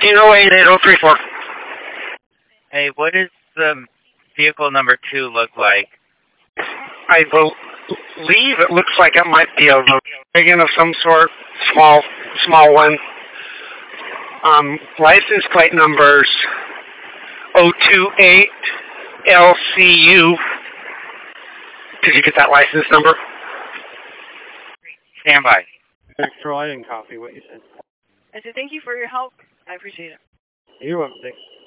15088034. Hey, what does vehicle number 2 look like? I believe it looks like it might be a wagon of some sort, small one. License plate numbers 028 LCU. Did you get that license number? Stand by. Troy, I didn't copy what you said. I said thank you for your help. I appreciate it. You're welcome. Thanks.